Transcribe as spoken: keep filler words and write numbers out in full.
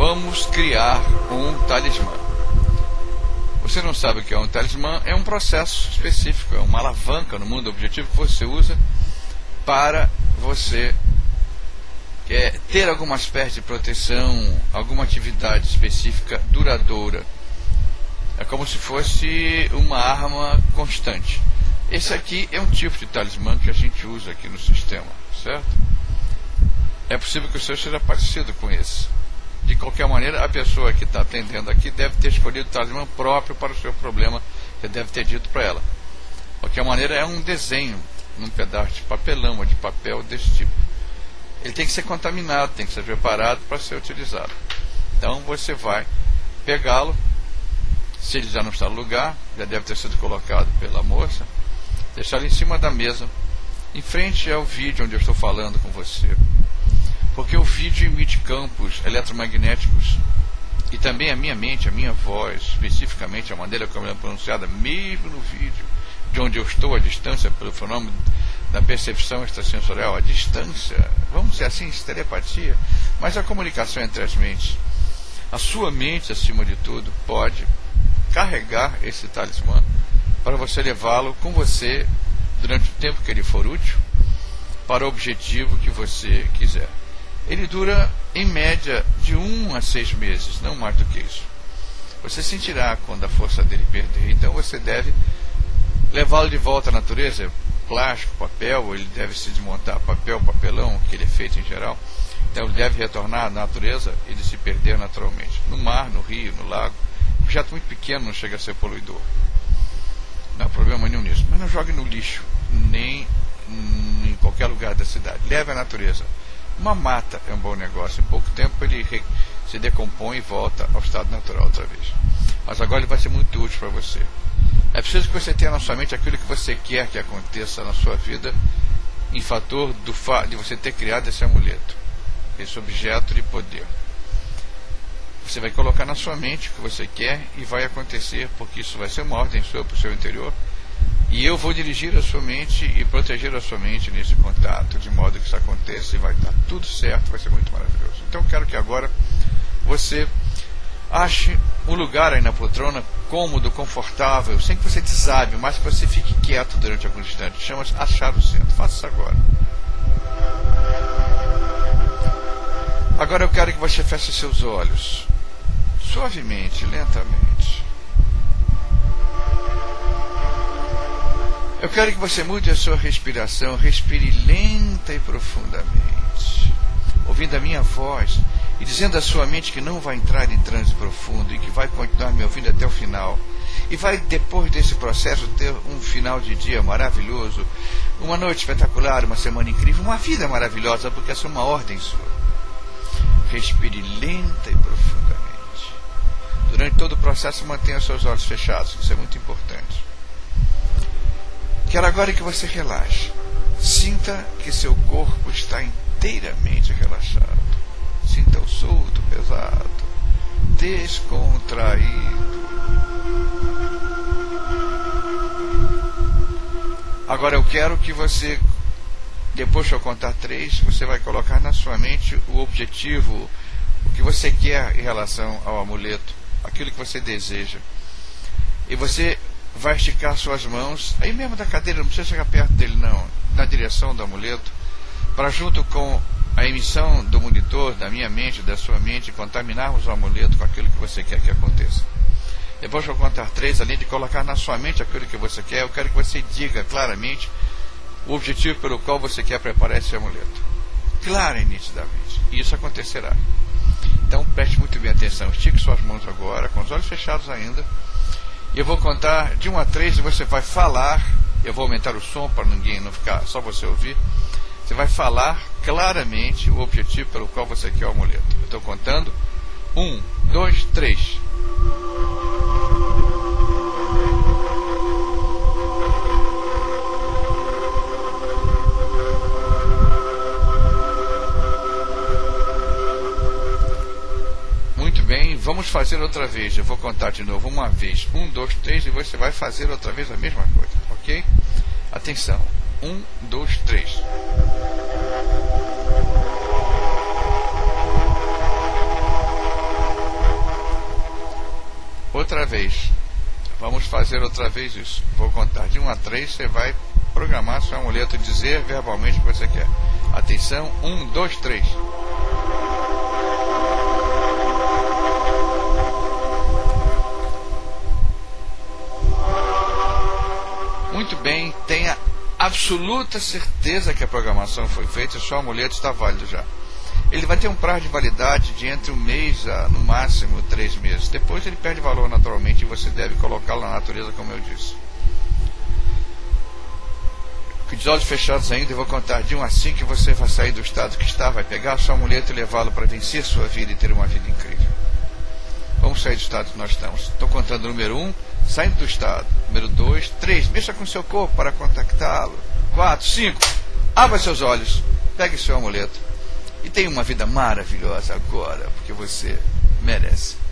vamos criar um talismã. Você não sabe o que é um talismã? É um processo específico, é uma alavanca no mundo objetivo que você usa para você é, ter alguma espécie de proteção, alguma atividade específica duradoura. É como se fosse uma arma constante. Esse aqui é um tipo de talismã que a gente usa aqui no sistema, certo? É possível que o seu seja parecido com esse. De qualquer maneira, a pessoa que está atendendo aqui deve ter escolhido o talismã próprio para o seu problema. Você deve ter dito para ela. De qualquer maneira, é um desenho num pedaço de papelão ou de papel desse tipo. Ele tem que ser contaminado, tem que ser preparado para ser utilizado. Então você vai pegá-lo. Se ele já não está no lugar, já deve ter sido colocado pela moça, deixar ele em cima da mesa, em frente ao vídeo onde eu estou falando com você. Porque o vídeo emite campos eletromagnéticos e também a minha mente, a minha voz, especificamente a maneira como ela é pronunciada, mesmo no vídeo, de onde eu estou, a distância, pelo fenômeno da percepção extrasensorial, a distância, vamos dizer assim, telepatia, mas a comunicação entre as mentes. A sua mente, acima de tudo, pode carregar esse talismã para você levá-lo com você durante o tempo que ele for útil para o objetivo que você quiser. Ele dura em média de um a seis meses, não mais do que isso. Você sentirá quando a força dele perder, então você deve levá-lo de volta à natureza, plástico, papel, ele deve se desmontar, papel, papelão, que ele é feito em geral, então ele deve retornar à natureza e de se perder naturalmente, no mar, no rio, no lago. Objeto muito pequeno não chega a ser poluidor. Não há problema nenhum nisso. Mas não jogue no lixo, nem em qualquer lugar da cidade. Leve à natureza. Uma mata é um bom negócio. Em pouco tempo ele se decompõe e volta ao estado natural outra vez. Mas agora ele vai ser muito útil para você. É preciso que você tenha na sua mente aquilo que você quer que aconteça na sua vida, em fator do fa de você ter criado esse amuleto, esse objeto de poder. Você vai colocar na sua mente o que você quer e vai acontecer, porque isso vai ser uma ordem sua para o seu interior. E eu vou dirigir a sua mente e proteger a sua mente nesse contato, de modo que isso aconteça e vai dar tudo certo, vai ser muito maravilhoso. Então eu quero que agora você ache um lugar aí na poltrona, cômodo, confortável, sem que você desabe, mas que você fique quieto durante alguns instantes. Chama-se achar o centro. Faça isso agora. Agora eu quero que você feche seus olhos. Suavemente, lentamente. Eu quero que você mude a sua respiração. Respire lenta e profundamente, ouvindo a minha voz e dizendo à sua mente que não vai entrar em transe profundo e que vai continuar me ouvindo até o final. E vai, depois desse processo, ter um final de dia maravilhoso, uma noite espetacular, uma semana incrível, uma vida maravilhosa, porque essa é uma ordem sua. Respire lenta e profundamente. Durante todo o processo, mantenha seus olhos fechados, isso é muito importante. Quero agora que você relaxe. Sinta que seu corpo está inteiramente relaxado. Sinta o solto, pesado, descontraído. Agora eu quero que você, depois que eu contar três, você vai colocar na sua mente o objetivo, o que você quer em relação ao amuleto, aquilo que você deseja. E você vai esticar suas mãos, aí mesmo da cadeira, não precisa chegar perto dele não, na direção do amuleto, para junto com a emissão do monitor, da minha mente, da sua mente, contaminarmos o amuleto com aquilo que você quer que aconteça. Depois que eu contar três, além de colocar na sua mente aquilo que você quer, eu quero que você diga claramente o objetivo pelo qual você quer preparar esse amuleto. Clara e nitidamente. E isso acontecerá. Então preste muito bem atenção. Estique suas mãos agora, com os olhos fechados ainda. E eu vou contar de um a três e você vai falar. Eu vou aumentar o som para ninguém não ficar, só você ouvir. Você vai falar claramente o objetivo pelo qual você quer o amuleto. Eu estou contando. Um, dois, três. Muito bem, vamos fazer outra vez. Eu vou contar de novo uma vez. Um, dois, três e você vai fazer outra vez a mesma coisa, ok? Atenção. Um, dois, três. primeira vez. Vamos fazer outra vez isso. Vou contar de um a três, você vai programar seu amuleto, dizer verbalmente o que você quer. Atenção, um, dois, três. Muito bem, tenha absoluta certeza que a programação foi feita, o seu amuleto está válido já. Ele vai ter um prazo de validade de entre um mês a, no máximo, três meses. Depois ele perde valor naturalmente e você deve colocá-lo na natureza, como eu disse. Com os olhos fechados ainda, eu vou contar de um a cinco que você vai sair do estado que está, vai pegar o seu amuleto e levá-lo para vencer sua vida e ter uma vida incrível. Vamos sair do estado que nós estamos. Estou contando número um, saindo do estado. Número dois, três, mexa com seu corpo para contactá-lo. quatro, cinco, abra seus olhos, pegue seu amuleto e tenha uma vida maravilhosa agora, porque você merece.